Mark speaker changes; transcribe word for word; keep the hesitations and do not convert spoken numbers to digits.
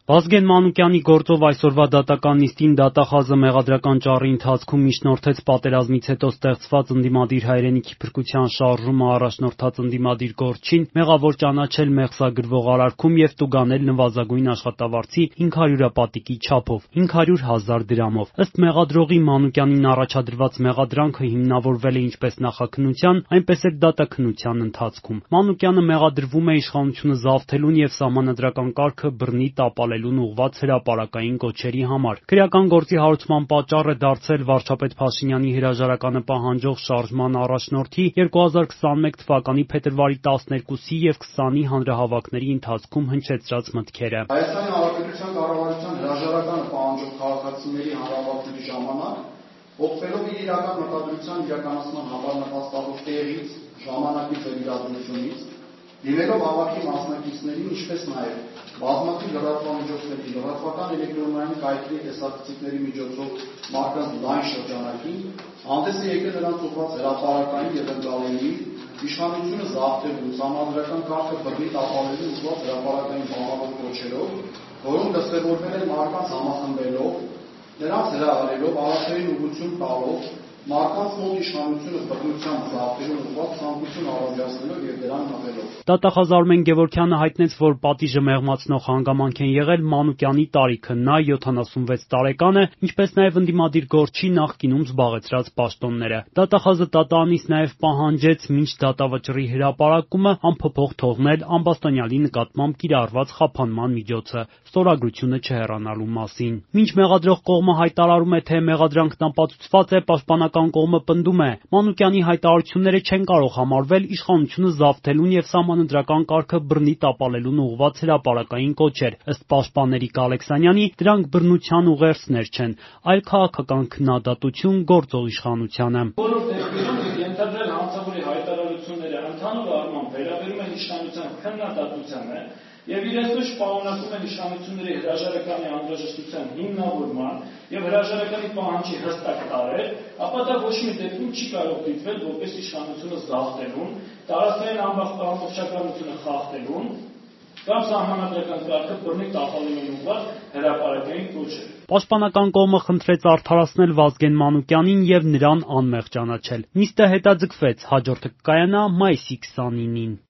Speaker 1: Վազգեն Մանուկյանի գործով այսօրվա դատական նիստին դատախազը մեղադրական ճառի ընթացքում միջնորդեց պատերազմից հետո ստեղծված ընդդիմադիր հայրենիքի փրկության շարժումը առաջնորդած ընդդիմադիր գործչին մեղավոր ճանաչել մեղսագրվող արարքում և տուգանել նվազագույն աշխատավարձի հինգ հարյուրապատիկի չափով հինգ հարյուր հազար դրամով։ Ըստ մեղադրողի Մանուկյանին առաջադրված մեղադրանքը հիմնավորվել է ինչպես նախաքննության, այնպես էլ դատաքննության ընթացքում։ Մանուկյանը մեղադրվում է իշխանությունը զավթելուն և սահմանադրական կարգը բռնի տապալելուն ուղղված հրապարակային կոչերի համար։ Քրեական գործի հարուցման պատճառ է դարձել վարչապետ Փաշինյանի հրաժարականը պահանջող շարժման առաջնորդի երկու հազար քսաներկու թվականի փետրվարի տասներկուսի և քսանի հանրահավաքների ընթացքում հնչեցրած մտքերը։
Speaker 2: Հայաստանի Հանրապետության կառավարության հրաժարականը պահանջող քաղաքացիների հանրահավաքների ժամանակ օգտվելով իր իրական մտադրության իրականացման համար նպաստավոր տեղից, ժամանակից և իրադրությունից, դիմելով հավաքի մասնակիցներին, ինչպես նաև բազմաթիվ լրատվամիջոցների, լրատվական էլեկտրոնային կայքերի տեսախցիկների միջոցով մարդկանց լայն շրջանակին հանդես է եկել նրանց ուղղված հրապարակային և ընտրալենի իշխանությունը զավթելու, սահմանադրական կարգը բռնի տապալելու ուղղված հրապարակային բանավոր կոչերով, որոնք դրսևորվել են մարդկանց համախմբելով, նրանց հրահրելով, առաքելին ուղղություն տալով, մարդկանց մոտ իշխանությունը բռնությամբ զավթելու ուղղված ցանկություն առօրյացնելով և դրան մղելով։
Speaker 1: Դատախազ Արմեն Գևորգյանը հայտնեց, որ պատիժը մեղմացնող հանգամանք են եղել Մանուկյանի տարիքը, նա յոթանասունվեց տարեկան է, ինչպես նաև ընդդիմադիր գործչի նախկինում զբաղեցրած պաշտոնները։ Դատախազը դատարանից նաև պահանջեց մինչ դատավճռի հրապարակումը անփոփոխ թողնել ամբաստանյալի նկատմամբ կիրառված խափանման միջոցը՝ ստորագրությունը չհեռանալու մասին։ Մինչ մեղադրող կողմը հայտարարում է, թե մեղադրանքն ապացուցված է, պաշտպանական կողմը պնդում է՝ Մանուկյանի հայտարարությունները չեն կարող համարվել իշխանությունը զավթելուն և սահմանադրական կարգը բռնի տապալելուն ուղղված հրապարակային կոչեր։ Ըստ պաշտպան Էրիկ Ալեքսանյանի, դրանք բռնության ուղերձներ չեն, այլ քաղաքական քննադատություն գործող իշխանությանը։
Speaker 3: Բոլոր դեպքերում ենթադրել հանցավորի հայտարարությունները ընդհանուր առմամբ վերաբերում են իշխանության քննադատությանը և իրենցմեջ պարունակում են իշխանությունների հրաժարականի անհրաժեշտության հիմնավորման և հրաժարականի պահանջի հստակ տարրեր, ապա դա ոչ մի դեպքում չի կարող դիտվել որպես իշխանությունը զավթելուն, տարածքային ամբողջականությունը խախտելուն կամ սահմանադրական կարգը բռնի տապալելուն ուղղված հրապարակային կոչեր։
Speaker 1: Պաշտպանական կողմը խնդրեց արդարացնել Վազգեն Մանուկյանին և նրան անմեղ ճանաչել։ Նիստը հետաձգվեց, հաջորդը կկայանա մայիսի քսանինին։